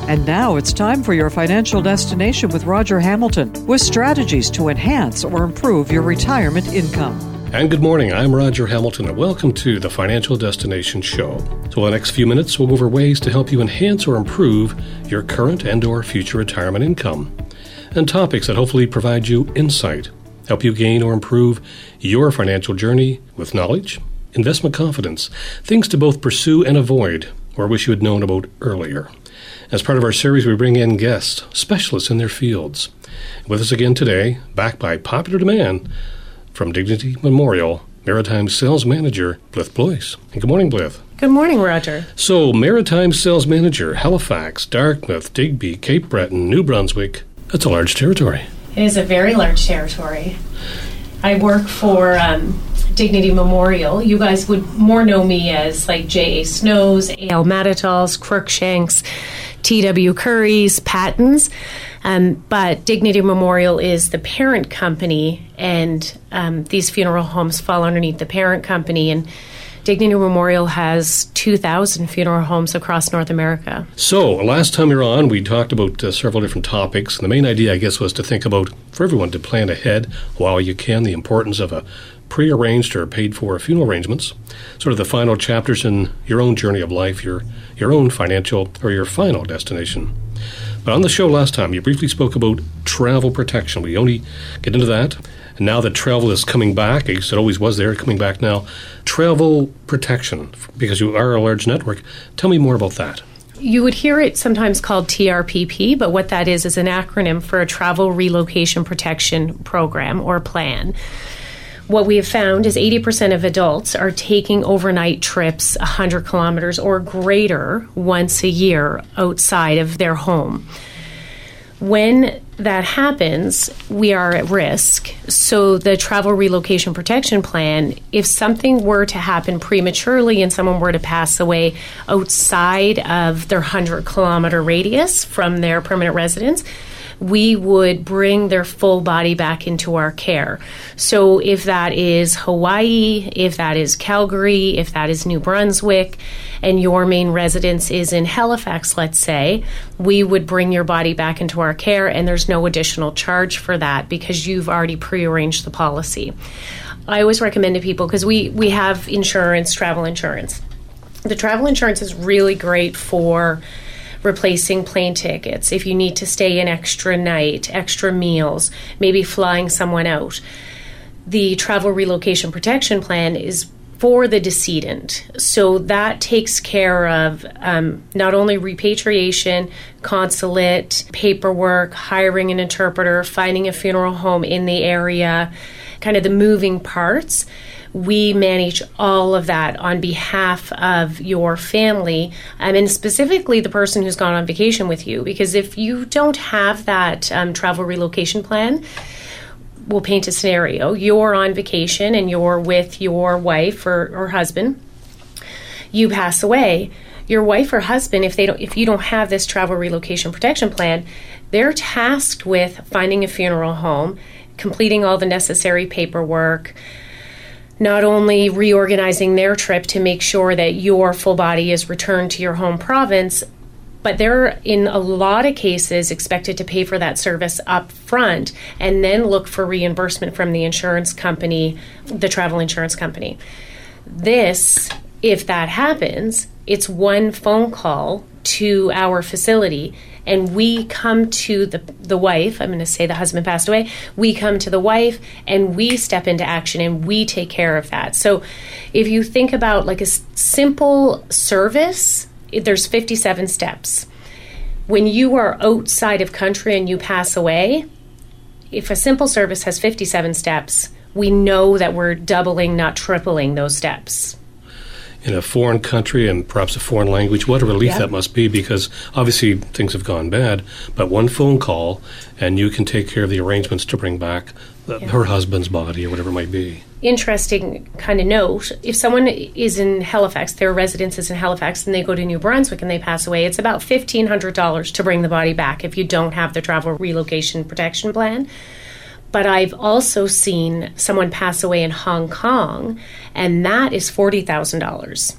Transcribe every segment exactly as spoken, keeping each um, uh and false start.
And now it's time for your financial destination with Roger Hamilton, with strategies to enhance or improve your retirement income. And good morning, I'm Roger Hamilton, and welcome to the Financial Destination Show. So in the next few minutes, we'll go over ways to help you enhance or improve your current and or future retirement income, and topics that hopefully provide you insight, help you gain or improve your financial journey with knowledge, investment confidence, things to both pursue and avoid, or wish you had known about earlier. As part of our series, we bring in guests, specialists in their fields. With us again today, backed by popular demand, from Dignity Memorial, Maritime Sales Manager, Blythe Blois. And good morning, Blythe. Good morning, Roger. So, Maritime Sales Manager, Halifax, Dartmouth, Digby, Cape Breton, New Brunswick. That's a large territory. It is a very large territory. I work for um, Dignity Memorial. You guys would more know me as like J A. Snows, A L. Matitals, Crookshanks, T W. Curry's, Pattons. Um, but Dignity Memorial is the parent company, and um, these funeral homes fall underneath the parent company. And Dignity Memorial has two thousand funeral homes across North America. So, last time we were on, we talked about uh, several different topics. And the main idea, I guess, was to think about, for everyone to plan ahead while you can, the importance of a pre-arranged or paid-for funeral arrangements, sort of the final chapters in your own journey of life, your your own financial or your final destination. But on the show last time, you briefly spoke about travel protection. We only get into that. And now that travel is coming back, I guess it always was there, coming back now, travel protection, because you are a large network. Tell me more about that. You would hear it sometimes called T R P P, but what that is is an acronym for a Travel Relocation Protection Program or plan. What we have found is eighty percent of adults are taking overnight trips one hundred kilometers or greater once a year outside of their home. When that happens, we are at risk. So the Travel Relocation Protection Plan, if something were to happen prematurely and someone were to pass away outside of their one hundred kilometer radius from their permanent residence, we would bring their full body back into our care. So if that is Hawaii, if that is Calgary, if that is New Brunswick, and your main residence is in Halifax, let's say, we would bring your body back into our care, and there's no additional charge for that because you've already prearranged the policy. I always recommend to people, because we, we have insurance, travel insurance. The travel insurance is really great for replacing plane tickets, if you need to stay an extra night, extra meals, maybe flying someone out. The Travel Relocation Protection Plan is for the decedent. So that takes care of um, not only repatriation, consulate, paperwork, hiring an interpreter, finding a funeral home in the area, kind of the moving parts. We manage all of that on behalf of your family, um, and specifically the person who's gone on vacation with you. Because if you don't have that um, travel relocation plan, we'll paint a scenario. You're on vacation and you're with your wife or, or husband. You pass away. Your wife or husband, if they don't, if you don't have this travel relocation protection plan, they're tasked with finding a funeral home, completing all the necessary paperwork, not only reorganizing their trip to make sure that your full body is returned to your home province, but they're, in a lot of cases, expected to pay for that service up front and then look for reimbursement from the insurance company, the travel insurance company. This, if that happens, it's one phone call to our facility, and we come to the the wife, I'm going to say the husband passed away, we come to the wife and we step into action and we take care of that. So if you think about like a s- simple service, it, there's fifty-seven steps. When you are outside of country and you pass away, if a simple service has fifty-seven steps, we know that we're doubling, not tripling those steps. In a foreign country and perhaps a foreign language, what a relief yeah. that must be, because obviously things have gone bad, but one phone call and you can take care of the arrangements to bring back the, yeah. her husband's body or whatever it might be. Interesting kind of note, if someone is in Halifax, their residence is in Halifax, and they go to New Brunswick and they pass away, it's about fifteen hundred dollars to bring the body back if you don't have the travel relocation protection plan. But I've also seen someone pass away in Hong Kong, and that is forty thousand dollars.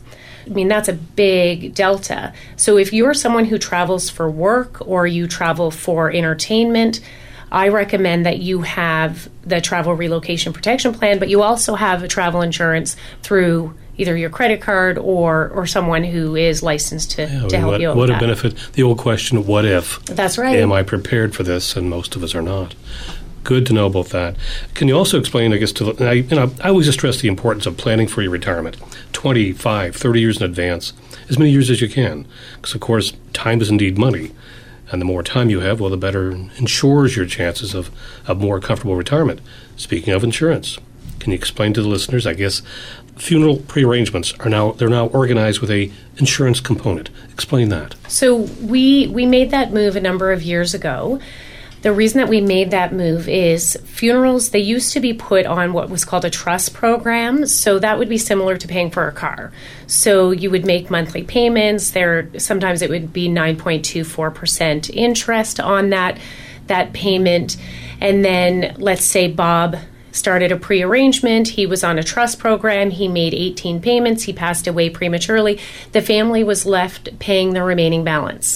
I mean, that's a big delta. So if you're someone who travels for work or you travel for entertainment, I recommend that you have the travel relocation protection plan, but you also have a travel insurance through either your credit card or or someone who is licensed to, yeah, to help what, you out what with a that. benefit. The old question, what if? That's right. Am I prepared for this? And most of us are not. Good to know about that. Can you also explain, I guess, to the, I, you know, I always stress the importance of planning for your retirement twenty-five, thirty years in advance, as many years as you can. Because, of course, time is indeed money. And the more time you have, well, the better ensures your chances of a more comfortable retirement. Speaking of insurance, can you explain to the listeners, I guess, funeral prearrangements are now, they're now organized with a insurance component. Explain that. So we we made that move a number of years ago. The reason that we made that move is funerals, they used to be put on what was called a trust program. So that would be similar to paying for a car. So you would make monthly payments. There, sometimes it would be nine point two four percent interest on that, that payment. And then let's say Bob started a pre-arrangement. He was on a trust program. He made eighteen payments. He passed away prematurely. The family was left paying the remaining balance.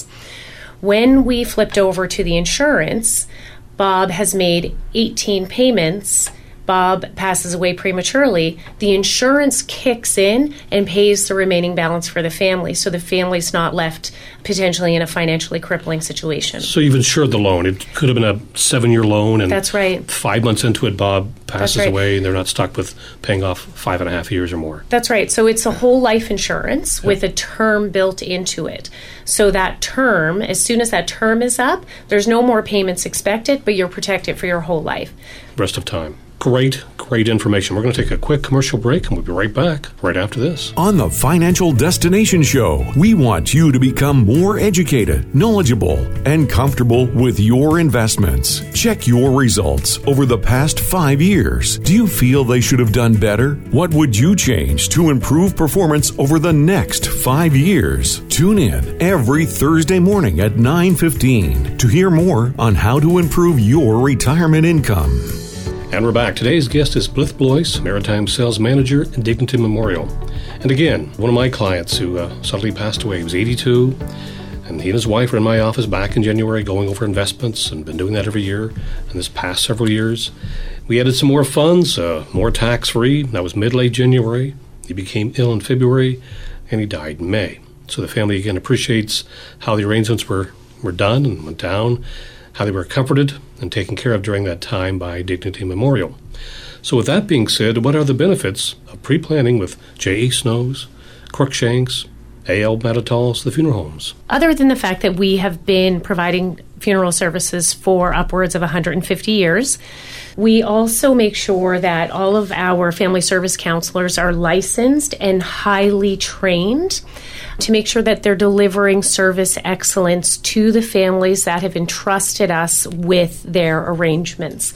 When we flipped over to the insurance, Bob has made eighteen payments. Bob passes away prematurely. The insurance kicks in and pays the remaining balance for the family, so the family's not left potentially in a financially crippling situation. So you've insured the loan. It could have been a seven-year loan, and that's right. Five months into it, Bob passes right. away, and they're not stuck with paying off five and a half years or more. That's right. So it's a whole life insurance yep. with a term built into it. So that term, as soon as that term is up, there's no more payments expected, but you're protected for your whole life. Rest of time. Great, great information. We're going to take a quick commercial break, and we'll be right back right after this. On the Financial Destination Show, we want you to become more educated, knowledgeable, and comfortable with your investments. Check your results over the past five years. Do you feel they should have done better? What would you change to improve performance over the next five years? Tune in every Thursday morning at nine fifteen to hear more on how to improve your retirement income. And we're back. Today's guest is Blythe Blois, Maritime Sales Manager at Dignity Memorial. And again, one of my clients who uh, suddenly passed away, he was eighty-two, and he and his wife were in my office back in January going over investments, and been doing that every year. And this past several years, we added some more funds, uh, more tax-free. That was mid-late January. He became ill in February, and he died in May. So the family, again, appreciates how the arrangements were, were done and went down, how they were comforted and taken care of during that time by Dignity Memorial. So with that being said, what are the benefits of pre-planning with J A. Snow's, Cruikshanks, A L Matitals, the funeral homes? Other than the fact that we have been providing funeral services for upwards of one hundred fifty years, we also make sure that all of our family service counselors are licensed and highly trained to make sure that they're delivering service excellence to the families that have entrusted us with their arrangements.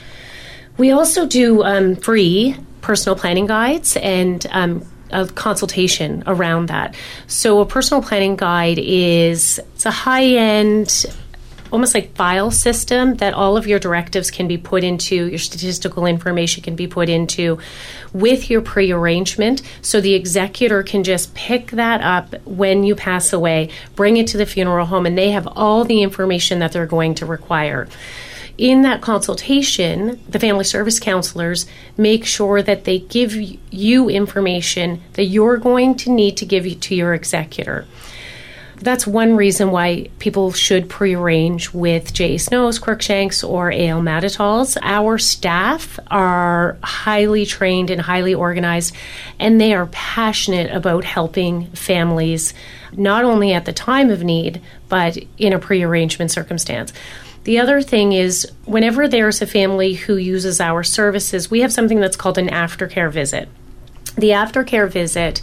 We also do um, free personal planning guides and um, a consultation around that. So a personal planning guide is it's a high-end, almost like file system that all of your directives can be put into, your statistical information can be put into with your pre-arrangement, so the executor can just pick that up when you pass away, bring it to the funeral home, and they have all the information that they're going to require. In that consultation, the family service counselors make sure that they give you information that you're going to need to give you to your executor. That's one reason why people should pre-arrange with J A. Snow's, Cruikshanks, or A L Matitals. Our staff are highly trained and highly organized, and they are passionate about helping families, not only at the time of need, but in a pre-arrangement circumstance. The other thing is, whenever there's a family who uses our services, we have something that's called an aftercare visit. The aftercare visit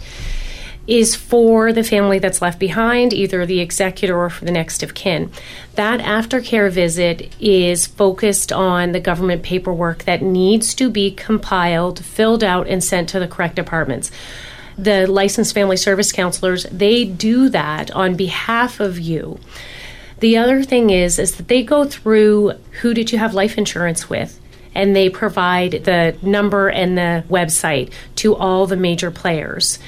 is for the family that's left behind, either the executor or for the next of kin. That aftercare visit is focused on the government paperwork that needs to be compiled, filled out, and sent to the correct departments. The licensed family service counselors, they do that on behalf of you. The other thing is, is that they go through who did you have life insurance with, and they provide the number and the website to all the major players.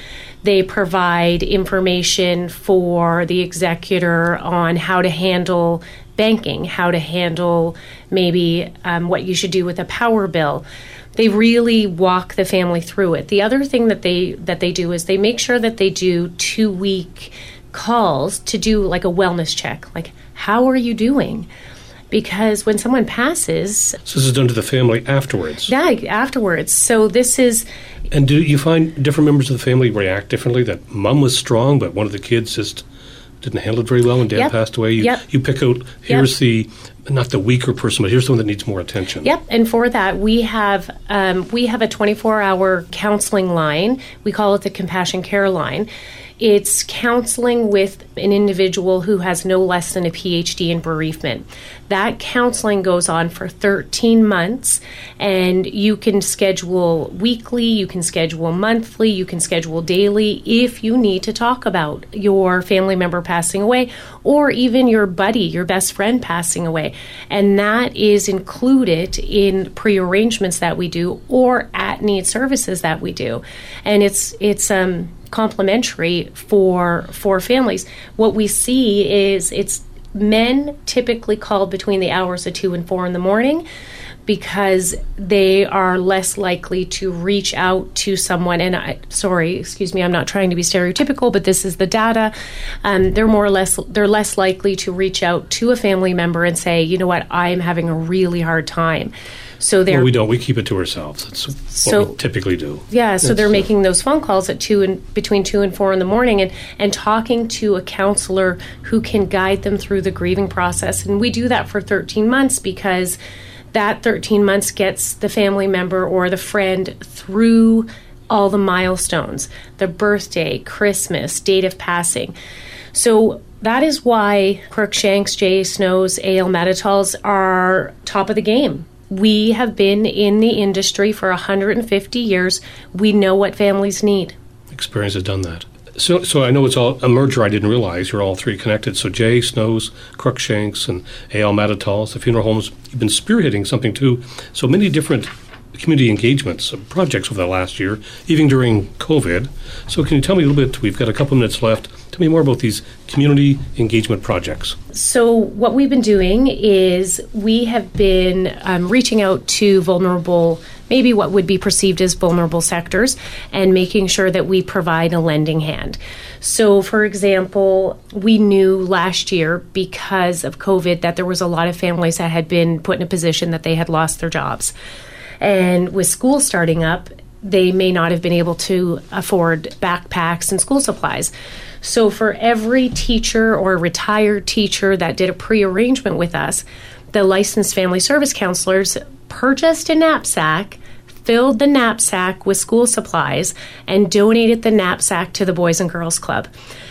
They provide information for the executor on how to handle banking, how to handle maybe um, what you should do with a power bill. They really walk the family through it. The other thing that they that they do is they make sure that they do two-week calls to do like a wellness check. Like, how are you doing? Because when someone passes... So this is done to the family afterwards? Yeah, afterwards. So this is... And do you find different members of the family react differently? That mom was strong, but one of the kids just didn't handle it very well when dad yep. passed away? You, yep. you pick out, here's yep. the, not the weaker person, but here's the one that needs more attention. Yep, and for that, we have um, we have a twenty-four hour counseling line. We call it the Compassion Care Line. It's counseling with an individual who has no less than a P H D in bereavement. That counseling goes on for thirteen months, and you can schedule weekly, you can schedule monthly, you can schedule daily if you need to talk about your family member passing away or even your buddy, your best friend passing away. And that is included in pre-arrangements that we do or at-need services that we do. And it's it's um complimentary for for families. What we see is it's men typically called between the hours of two and four in the morning because they are less likely to reach out to someone. And I, sorry, excuse me, I'm not trying to be stereotypical, but this is the data. Um, they're more or less they're less likely to reach out to a family member and say, you know what, I'm having a really hard time. So they're well, we don't. We keep it to ourselves. That's what so, we typically do. Yeah, so That's, they're uh, making those phone calls at two and between two and four in the morning, and and talking to a counselor who can guide them through the grieving process. And we do that for thirteen months because that thirteen months gets the family member or the friend through all the milestones: the birthday, Christmas, date of passing. So that is why Crookshanks, J A Snows, A L Meditals are top of the game. We have been in the industry for one hundred fifty years. We know what families need. Experience has done that. So so I know it's all a merger. I didn't realize you're all three connected. So J A Snows, Crookshanks, and A L Meditals, the funeral homes, you've been spearheading something too. So many different community engagements, uh, projects over the last year, even during COVID. So can you tell me a little bit, we've got a couple minutes left, tell me more about these community engagement projects. So what we've been doing is we have been um, reaching out to vulnerable, maybe what would be perceived as vulnerable sectors, and making sure that we provide a lending hand. So, for example, we knew last year because of COVID that there was a lot of families that had been put in a position that they had lost their jobs. And with school starting up, they may not have been able to afford backpacks and school supplies. So for every teacher or retired teacher that did a pre-arrangement with us, the licensed family service counselors purchased a knapsack, filled the knapsack with school supplies, and donated the knapsack to the Boys and Girls Club.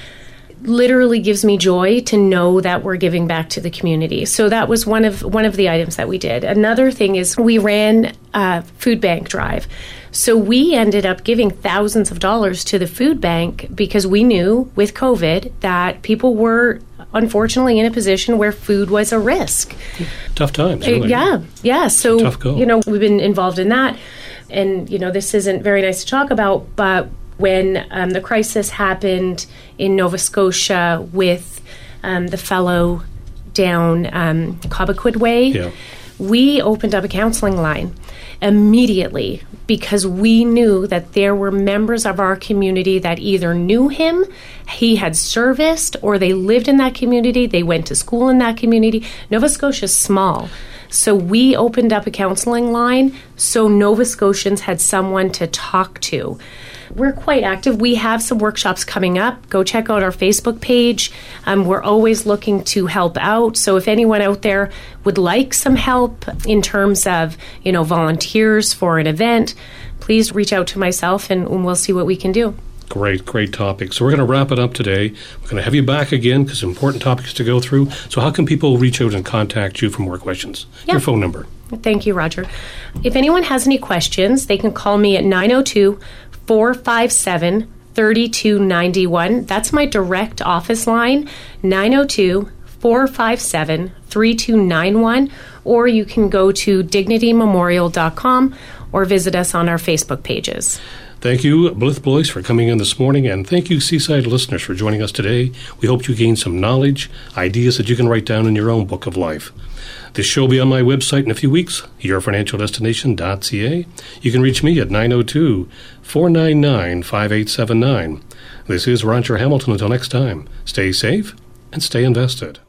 Literally gives me joy to know that we're giving back to the community. So that was one of one of the items that we did. Another thing is we ran a food bank drive. So we ended up giving thousands of dollars to the food bank because we knew with COVID that people were unfortunately in a position where food was a risk. Tough times, really. Uh, yeah, yeah. So, tough go. You know, we've been involved in that. And, you know, this isn't very nice to talk about, but when um, the crisis happened in Nova Scotia with um, the fellow down um, Cobequid Way, yeah. we opened up a counseling line immediately because we knew that there were members of our community that either knew him, he had serviced, or they lived in that community, they went to school in that community. Nova Scotia is small. So we opened up a counseling line so Nova Scotians had someone to talk to. We're quite active. We have some workshops coming up. Go check out our Facebook page. Um, we're always looking to help out. So if anyone out there would like some help in terms of, you know, volunteers for an event, please reach out to myself and we'll see what we can do. Great, great topic. So we're going to wrap it up today. We're going to have you back again because important topics to go through. So how can people reach out and contact you for more questions? Yeah. Your phone number. Thank you, Roger. If anyone has any questions, they can call me at nine oh two, four five seven, three two nine one. That's my direct office line, nine oh two, four five seven, three two nine one. Or you can go to dignity memorial dot com or visit us on our Facebook pages. Thank you, Blythe Blois, for coming in this morning, and thank you, Seaside listeners, for joining us today. We hope you gained some knowledge, ideas that you can write down in your own book of life. This show will be on my website in a few weeks, your financial destination dot c a. You can reach me at nine oh two, four nine nine, five eight seven nine. This is Roger Hamilton. Until next time, stay safe and stay invested.